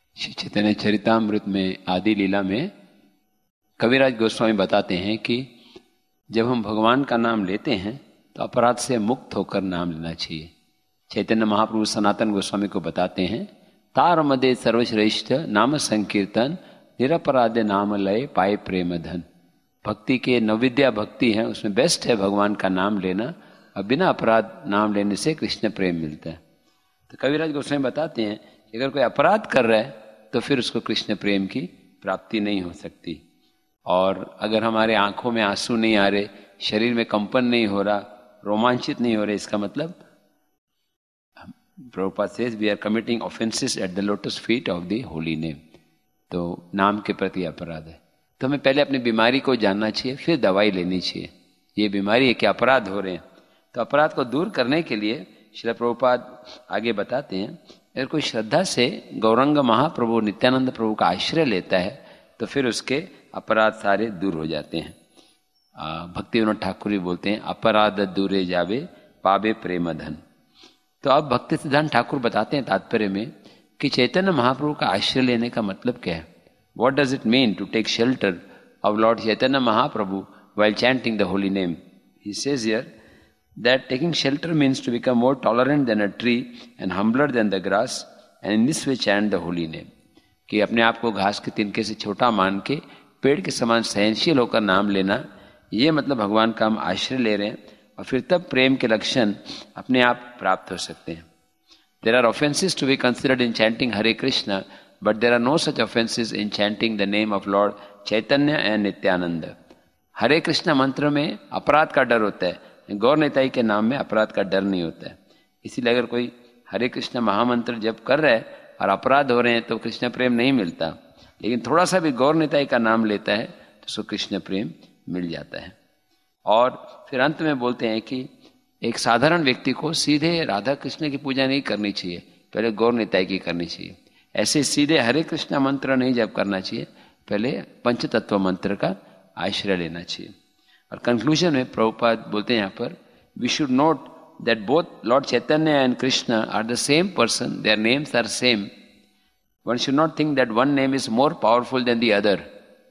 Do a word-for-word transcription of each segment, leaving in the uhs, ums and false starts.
श्री चैतन्य चरितामृत में आदि लीला में कविराज गोस्वामी बताते हैं कि जब हम भगवान का नाम लेते हैं तो अपराध से मुक्त होकर नाम लेना चाहिए। चैतन्य महाप्रभु सनातन गोस्वामी को बताते हैं, तार मदे सर्वश्रेष्ठ नाम संकीर्तन निरपराधे नाम लय पाए प्रेम धन। भक्ति के नवविद्या भक्ति है, उसमें बेस्ट है भगवान का नाम लेना, और बिना अपराध नाम लेने से कृष्ण प्रेम मिलता है। तो कविराज गोस्वामी बताते हैं कि अगर कोई अपराध कर रहा है तो फिर उसको कृष्ण प्रेम की प्राप्ति नहीं हो सकती। और अगर हमारे आंखों में आंसू नहीं आ रहे, शरीर में कंपन नहीं हो रहा, रोमांचित नहीं हो रहे, इसका मतलब Prabhupada says we are committing offenses at the lotus feet of the holy name. तो नाम के प्रति अपराध है। तो हमें पहले अपनी बीमारी को जानना चाहिए, फिर दवाई लेनी चाहिए। ये बीमारी है कि अपराध हो रहे हैं, तो अपराध को दूर करने के लिए श्रील प्रभुपाद आगे बताते हैं, अगर कोई श्रद्धा से गौरंग महाप्रभु नित्यानंद प्रभु का आश्रय लेता है तो फिर उसके अपराध सारे दूर हो जाते हैं। भक्ति विनोद ठाकुर भी बोलते हैं, अपराध दूरे जावे पावे प्रेम धन। तो अब भक्ति सिद्धांत ठाकुर बताते हैं तात्पर्य में कि चैतन्य महाप्रभु का आश्रय लेने का मतलब क्या है। What does it mean to take shelter of Lord Chaitanya Mahaprabhu while chanting the holy name? He says here that taking shelter means to become more tolerant than a tree and humbler than the grass, and in this way chant the holy name. कि अपने आप को घास के तिनके से छोटा मान के पेड़ के समान सहनशील होकर नाम लेना, ये मतलब भगवान का हम आश्रय ले रहे हैं, और फिर तब प्रेम के लक्षण अपने आप प्राप्त हो सकते हैं। There are offenses to be considered in chanting Hare Krishna, but there are no such offenses in chanting the name of Lord Chaitanya and Nityananda. हरे कृष्ण मंत्र में अपराध का डर होता है, गौर निताई के नाम में अपराध का डर नहीं होता है। इसीलिए अगर कोई हरे कृष्ण महामंत्र जप कर रहा है और अपराध हो रहे हैं तो कृष्ण प्रेम नहीं मिलता, लेकिन थोड़ा सा भी गौर निताई का नाम लेता है तो उसको कृष्ण प्रेम मिल जाता है। और फिर अंत में बोलते हैं कि एक साधारण व्यक्ति को सीधे राधा कृष्ण की पूजा नहीं करनी चाहिए, पहले गौर निताई की करनी चाहिए। ऐसे सीधे हरे कृष्ण मंत्र नहीं जप करना चाहिए, पहले पंचतत्व मंत्र का आश्रय लेना चाहिए। और कंक्लूजन में प्रभुपाद बोलते हैं यहाँ पर, we should note that both lord Chaitanya and Krishna are the same person, their names are same. One should not think that one name is more powerful than the other.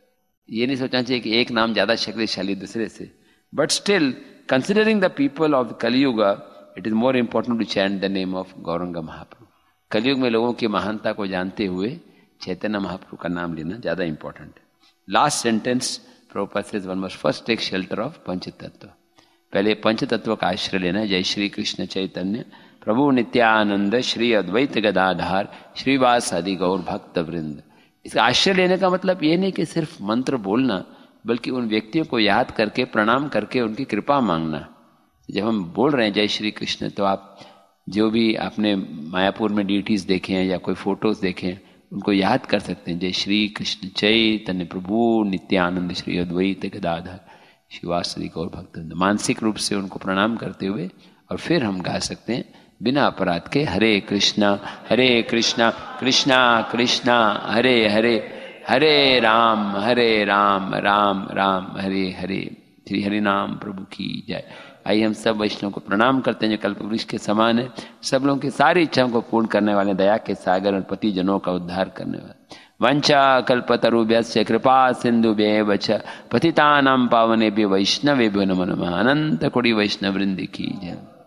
ये नहीं सोचना चाहिए कि एक नाम ज्यादा शक्तिशाली दूसरे से, but still considering the people of Kali-yuga, it is more important to chant the name of Gauranga Mahaprabhu. कलयुग में लोगों की महानता को जानते हुए चैतन्य महाप्रभु का नाम लेना ज्यादा इंपॉर्टेंट है। Last sentence Prabhupada says one must first take shelter of Panchatattva. पहले पंचतत्व का आश्रय लेना है। जय श्री कृष्ण चैतन्य प्रभु नित्यानंद श्री अद्वैत गदाधार श्रीवास आदि गौर भक्त वृंद। इसका आश्रय लेने का मतलब ये नहीं कि सिर्फ मंत्र बोलना, बल्कि उन व्यक्तियों को याद करके प्रणाम करके उनकी कृपा मांगना। जब हम बोल रहे हैं जय श्री कृष्ण, तो आप जो भी आपने मायापुर में डीटीज देखे हैं या कोई फोटोज देखे हैं उनको याद कर सकते हैं। जय श्री कृष्ण चैतन्य प्रभु नित्यानंद श्री अद्वैत गदाधर शिवासरी गौर भक्तवृंद। मानसिक रूप से उनको प्रणाम करते हुए और फिर हम गा सकते हैं बिना अपराध के, हरे कृष्णा हरे कृष्णा कृष्णा कृष्णा हरे हरे हरे राम हरे राम राम राम हरे हरे। श्री हरि नाम प्रभु की जय। आइए हम सब वैष्णव को प्रणाम करते हैं जो कल्प वृक्ष के समान है, सब लोगों की सारी इच्छाओं को पूर्ण करने वाले, दया के सागर और पति जनों का उद्धार करने वाले। वंचा कल्पतरुभ्यश्च कृपा सिंधुभ्येव च पतितानां पावनेभ्यो वैष्णवेभ्यो नमो नमः। अनंत कोटि वैष्णव वृंद की जय।